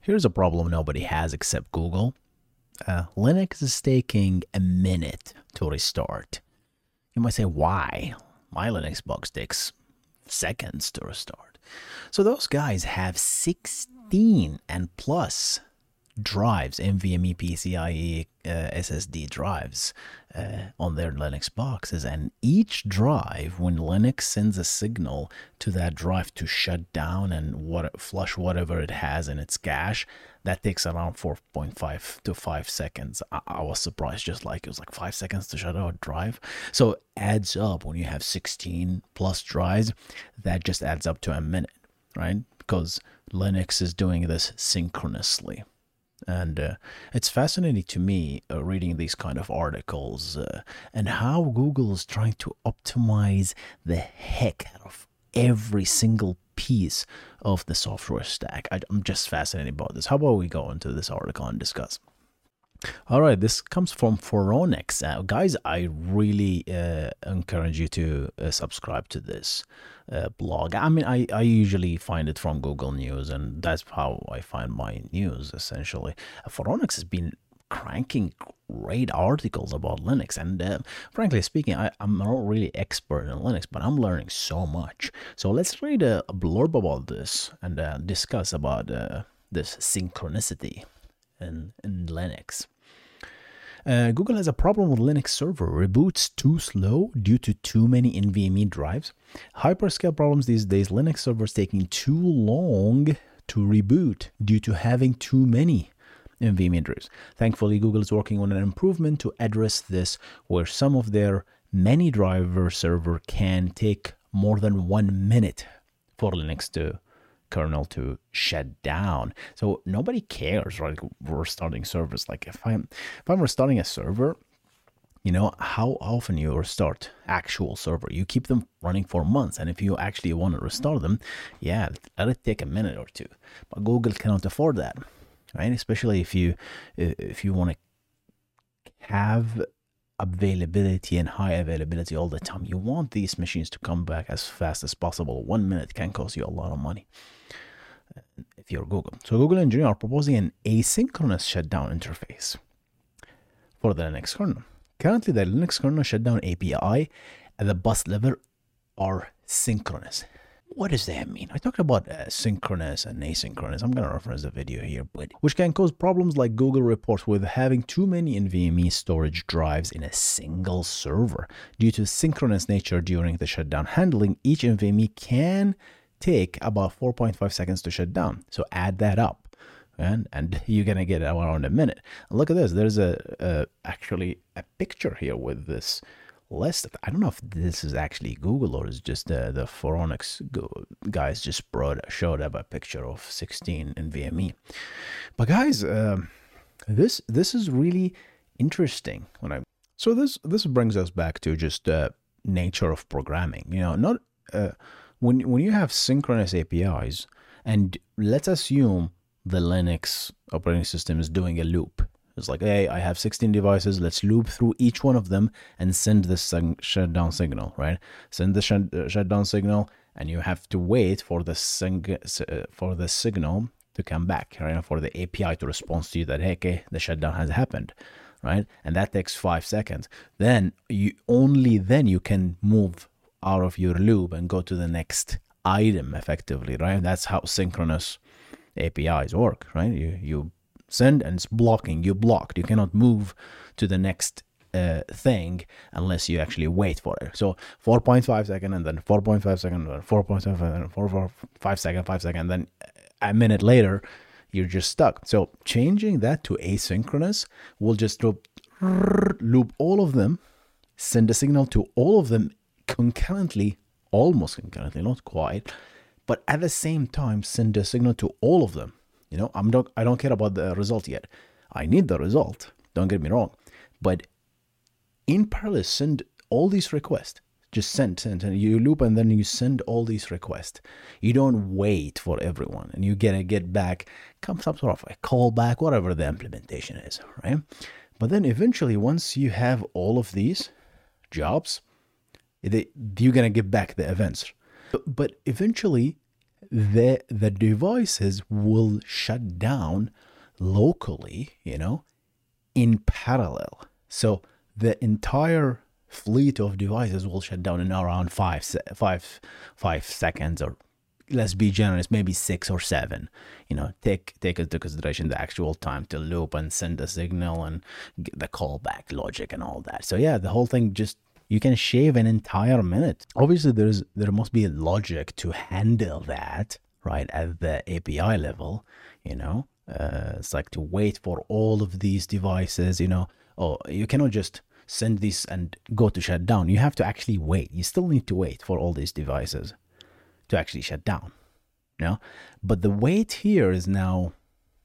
Here's a problem nobody has except Google. Linux is taking a minute to restart. You might say, why? My Linux box takes seconds to restart. So those guys have 16 and plus drives, NVMe, PCIe, SSD drives on their Linux boxes, and each drive, when Linux sends a signal to that drive to shut down and flush whatever it has in its cache, that takes around 4.5 to 5 seconds. I was surprised, just like it was like 5 seconds to shut out a drive. So it adds up when you have 16 plus drives, that just adds up to a minute, right? Because Linux is doing this synchronously. And it's fascinating to me reading these kind of articles and how Google is trying to optimize the heck out of every single piece of the software stack. I'm just fascinated about this. How about we go into this article and discuss? All right, this comes from Phoronix. Guys, I really encourage you to subscribe to this blog. I mean, I usually find it from Google News, and that's how I find my news, essentially. Phoronix has been cranking great articles about Linux, and frankly speaking, I'm not really expert in Linux, but I'm learning so much. So let's read a blurb about this and discuss about this synchronicity in Linux. Google has a problem with Linux server. Reboots too slow due to too many NVMe drives. Hyperscale problems these days. Linux servers taking too long to reboot due to having too many NVMe drives. Thankfully, Google is working on an improvement to address this, where some of their many driver server can take more than 1 minute for Linux kernel to shut down. So nobody cares, right? We're starting servers. Like if I'm restarting a server, you know how often you restart actual server. You keep them running for months, and if you actually want to restart them, yeah, let it take a minute or two. But Google cannot afford that, right? Especially if you want to have availability and high availability all the time. You want these machines to come back as fast as possible. 1 minute can cost you a lot of money if you're Google. So Google engineers are proposing an asynchronous shutdown interface for the Linux kernel. Currently, the Linux kernel shutdown API at the bus level are synchronous. What does that mean? I talked about synchronous and asynchronous. I'm going to reference the video here, but which can cause problems like Google reports with having too many NVMe storage drives in a single server. Due to synchronous nature during the shutdown handling, each NVMe can take about 4.5 seconds to shut down. So add that up, and you're going to get around a minute. And look at this. There's actually a picture here with this list. I don't know if this is actually Google or is just the Phoronix guys just showed up a picture of 16 NVMe. But guys, this is really interesting. So this brings us back to just nature of programming. You know, not when you have synchronous APIs, and let's assume the Linux operating system is doing a loop. It's like, hey, I have 16 devices. Let's loop through each one of them and send the shutdown signal, right? Send the shutdown signal, and you have to wait for the signal to come back, right? For the API to respond to you that, hey, okay, the shutdown has happened, right? And that takes 5 seconds. Then you can move out of your loop and go to the next item effectively, right? That's how synchronous APIs work, right? You send and it's blocking. You blocked. You cannot move to the next thing unless you actually wait for it. So 4.5 seconds, and then 4.5 seconds, 4.5 seconds, 4.5 seconds, 5 seconds, then a minute later, you're just stuck. So changing that to asynchronous will just loop all of them, send a signal to all of them concurrently, almost concurrently, not quite, but at the same time send a signal to all of them. You know, I don't care about the result yet. I need the result. Don't get me wrong. But in parallel, send all these requests. Just send, and you loop, and then you send all these requests. You don't wait for everyone, and you get back, some sort of a callback, whatever the implementation is, right? But then eventually, once you have all of these jobs, you're gonna get back the events. But eventually, the devices will shut down locally, in parallel. So the entire fleet of devices will shut down in around 5 seconds, or let's be generous, maybe 6 or 7. Take into consideration the actual time to loop and send a signal and the callback logic and all that. So yeah, the whole thing, just you can shave an entire minute. Obviously, there must be a logic to handle that, right, at the API level. It's like to wait for all of these devices. Oh, you cannot just send this and go to shut down. You have to actually wait. You still need to wait for all these devices to actually shut down. But the wait here is now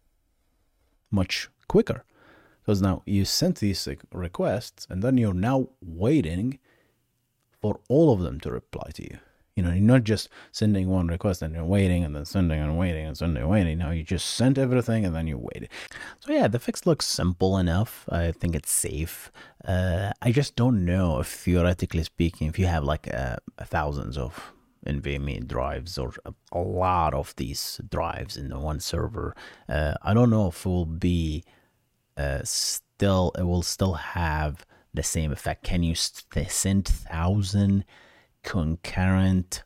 much quicker, because now you sent these requests and then you're now waiting for all of them to reply to you. You're not just sending one request and you're waiting and then sending and waiting and sending and waiting. Now you just sent everything and then you waited. So yeah, the fix looks simple enough. I think it's safe. I just don't know if, theoretically speaking, if you have like thousands of NVMe drives or a lot of these drives in the one server, I don't know if it will be it will still have the same effect. Can you send 1,000 concurrent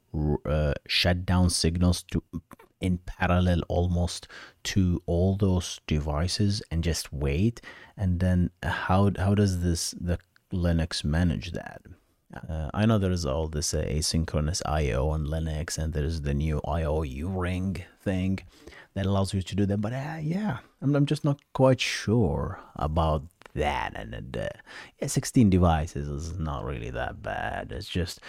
shutdown signals in parallel almost to all those devices and just wait? And then how does the Linux manage that? I know there's all this asynchronous I/O on Linux, and there's the new IOU ring thing that allows you to do that. But I'm just not quite sure about that. And 16 devices is not really that bad. It's just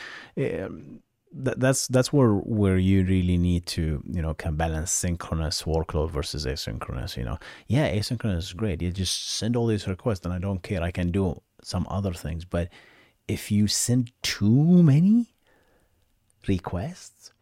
that's where you really need to can balance synchronous workload versus asynchronous. Asynchronous is great. You just send all these requests and I don't care, I can do some other things. But if you send too many requests,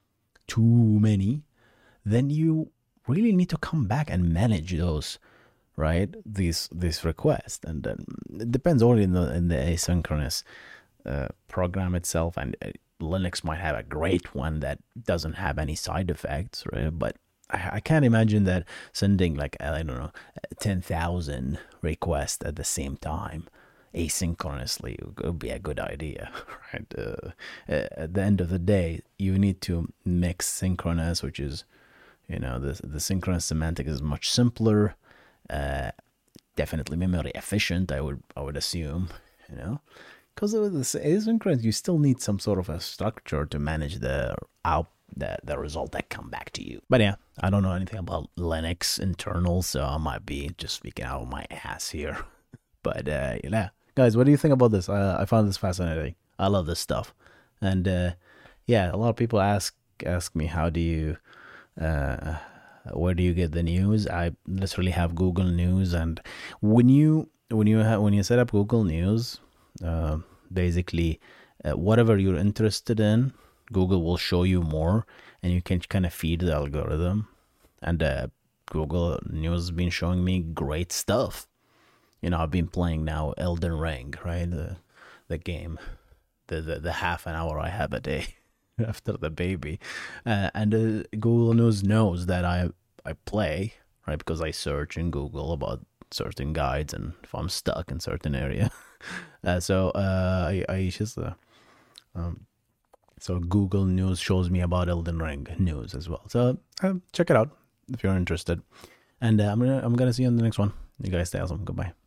then you really need to come back and manage those, right? These requests. And then it depends only in the asynchronous program itself. And Linux might have a great one that doesn't have any side effects, right? But I can't imagine that sending 10,000 requests at the same time asynchronously would be a good idea, right? At the end of the day, you need to mix synchronous, which is, the synchronous semantic is much simpler, definitely memory efficient, I would assume, because with the asynchronous, you still need some sort of a structure to manage the result that come back to you. But yeah, I don't know anything about Linux internals, so I might be just speaking out of my ass here. But guys, what do you think about this? I found this fascinating. I love this stuff. And a lot of people ask me, how do you where do you get the news? I literally have Google News, and when you set up Google News, basically whatever you're interested in, Google will show you more, and you can kind of feed the algorithm. And Google News has been showing me great stuff. I've been playing now Elden Ring, right? The game, the half an hour I have a day after the baby, and Google News knows that I play, right? Because I search in Google about certain guides, and if I'm stuck in certain area, so Google News shows me about Elden Ring news as well. So check it out if you're interested, and I'm gonna see you on the next one. You guys stay awesome. Goodbye.